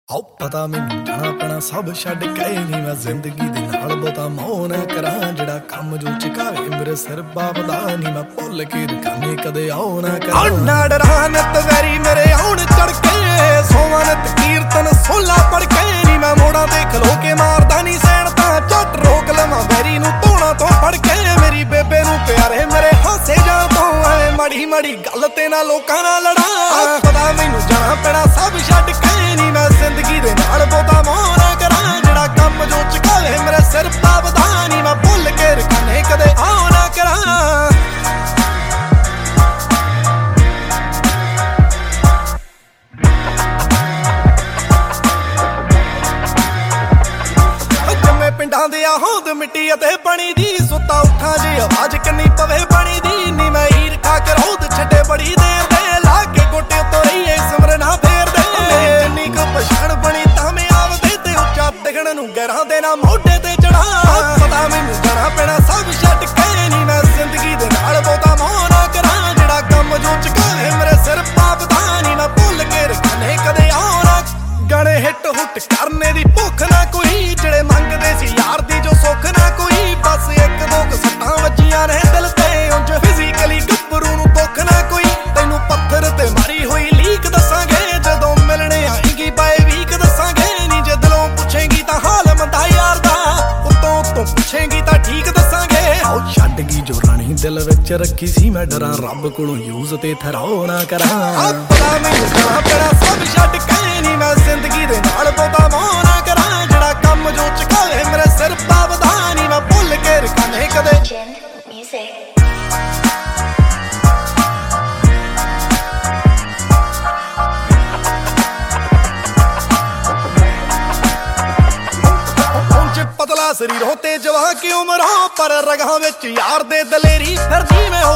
ਆਓ ਪਤਾ ਮੈਨੂੰ ਜਾਣਾ ਪੈਣਾ ਸਭ ਛੱਡ ਕੇ ਨਹੀਂ ਮੈਂ ਜ਼ਿੰਦਗੀ ਦੇ ਨਾਲ ਬਹੁਤਾ ਮੋਹ ਨਾ ਕਰਾਂ ਜਿਹੜਾ ਕੰਮ ਜੋ ਚਕਾਵੇ ਮੇਰੇ ਸਿਰ ਬਾਬਦਾ ਨਹੀਂ ਮੈਂ ਭੁੱਲ ਕੇ ਰਕਾਨੇ ਕਦੇ ਆਉ ਨਾ ਕਰਾਂ ਨਾ ਡਰਾਂ ਨਿਤ ਵੈਰੀ ਮੇਰੇ ਆਉਣ ਚੜ ਕੇ ਸੋਵਾਂ ਨਿਤ ਕੀਰਤਨ ਸੋਲਾ ਪੜ ਕੇ ਨਹੀਂ ਮੈਂ ਮੋੜਾਂ ਤੇ ਖਲੋ ਕੇ ਮਾਰਦਾ ਨਹੀਂ ਸੈਣ ਤਾਂ ਝੱਟ ਰੋਕ ਲਵਾਂ ਵੈਰੀ ਨੂੰ ਧੋਣਾ ਤੋਂ ਫੜ ਕੇ ਮੇਰੀ ਬੇਬੇ ਨੂੰ ਪਿਆਰੇ ਮੇਰੇ ਹਾਸੇ ਜਾਂ ਤੋਂ ਐ ਮਾੜੀ ਮਾੜੀ ਗੱਲ ਤੇ ਨਾ ਲੋਕਾਂ ਨਾਲ ਲੜਾਂ ਪਤਾ ਮੈਨੂੰ ਜਾਣਾ ਪੈਣਾ ਸਭ ਛੱਡ ਕੇ ਨਹੀਂ ਮੈਂ ਜ਼ਿੰਦਗੀ ਦੇ ਨਾਲ ਬਹੁਤਾ ਮੋਹ ਨਾ ਕਰਾਂ ਜਿਹੜਾ ਕੰਮ ਜੋ ਚਕਾਵੇ ਮੇਰੇ ਸਿਰ ਪਾਵਦਾ ਨਹੀਂ ਮੈਂ ਭੁੱਲ ਕੇ ਰਕਾਨੇ ਕਦੇ ਆਉ ਨਾ ਕਰਾਂ ਜੰਮੇ ਪਿੰਡਾਂ ਦੇ ਹੋਂਦ ਮਿੱਟੀ ਅਤੇ ਪਾਣੀ ਦੀ ਸੁੱਤਾ ਉੱਠਾਂ ਜੇ ਆਵਾਜ਼ ਕਿੰਨੀ ਪਵੇ ਪਾਣੀ ਦੀ ਨੀ ਮੈਂ ਹੀਰ ਖਾ ਕੇ ਰੋਦ ਛੱਡੇ ਬੜੀ ਦੇਰ ਦੇ ਲਾ ਕੇ ਗੋਟੇ ਤੋਂ ਰਹੀਏ ਸਿਮਰਨਾ ਫੇਰਦੇ ਜਿੰਨੀ ਕੁ ਪਛਾਣ ਬਣੀ ਤਾਂ ਮੈਂ ਆਵਦੇ ਤੇ ਉੱਚਾ ਦਿਖਣ ਨੂੰ ਗਹਿਰਾਂ ਦੇ ਨਾ ਮੋਢੇ ਤੇ ਚੜਾ ਪਤਾ ਮੈਨੂੰ ਜਾਣਾ ਪੈਣਾ ਸਭ ਛੱਡ ਕੇ ਨੀ ਮੈਂ ਜ਼ਿੰਦਗੀ ਦੇ ਨਾਲ ਬਹੁਤਾ ਮੋਹ ਨਾ ਕਰਾਂ ਜਿਹੜਾ ਕੰਮ ਜੋ ਚਕਾਵੇ ਮੇਰੇ ਸਿਰ ਪਾਪਦਾ ਨੀ ਮੈਂ ਭੁੱਲ ਕੇ ਰਖਾਨੇ ਕਦੇ ਆਉ ਨਾ ਗਾਣੇ ਹਿੱਟ ਹੁੱਟ ਕਰਨੇ ਦੀ ਭੁੱਖ ਨਾ ਕੋਈ ਜਿਹੜੇ ਮੰਗਦੇ ਸੀ ਯਾਰ ਦੀ ਜੋ ਸੁੱਖ ਨਾ ਕੋਈ ਬਸ ਇੱਕ ਦੋ ਸੱਟਾਂ ਵੱਜੀਆਂ ਨੇ ਦਿਲ ਤੇ ਉਂਝ ਫਿਜ਼ੀਕਲੀ ਗੱਭਰੂ ਨੂੰ ਦੁੱਖ ਨਾ ਕੋਈ ਤੈਨੂੰ ਪੱਥਰ ਤੇ ਮਾਰੀ ਹੋਈ ਲੀਕ ਦੱਸਾਂਗੇ ਜਦੋਂ ਮਿਲਣੇ ਆਏਗੀ ਬਾਏ ਵੀਕ ਦੱਸਾਂਗੇ ਨੀ ਜੇ ਦਿਲੋਂ ਪੁੱਛੇਂਗੀ ਤਾਂ ਹਾਲ ਮੰਦਾ ਯਾਰ ਦਾ ਉੱਤੋਂ ਉੱਤੋਂ ਪੁੱਛੇਂਗੀ ਤਾਂ ਠੀਕ ਦੱਸਾਂਗੇ ਆਓ ਛੱਡ ਗਈ ਜੋ ਰਾਣੀ ਦਿਲ ਵਿੱਚ ਰੱਖੀ ਸੀ ਮੈਂ ਡਰਾਂ ਰੱਬ ਕੋਲੋਂ ਯੂਜ਼ ਤੇ ਥਰਾਓ ਨਾ ਕਰਾਂ ਪਤਾ ਮੈਨੂੰ ਜਾਣਾ ਪੈਣਾ ਸਭ ਛੱਡ ਕੇ ਨੀ ਮੈਂ ਜ਼ਿੰਦਗੀ ਦੇ ਨਾਲ ਬਹੁਤਾ ਮੋਹ ਨਾ ਕਰਾਂ ਜਿਹੜਾ ਕੰਮ ਜੋ ਚਕਾਵੇ ਮੇਰੇ ਸਿਰ ਪਾਵਦਾ ਨੀ ਮੈਂ ਭੁੱਲ ਕੇ ਰਕਾਨੇ ਕਦੇ ਪਤਲਾ ਸਰੀਰੋਂ ਤੇ ਜਵਾਂ ਕਿ ਉਮਰਾਂ ਪਰ ਰਗਾਂ ਵਿੱਚ ਯਾਰ ਦੇ ਦਲੇਰੀ ਫਿਰਦੀ ਮੈਂ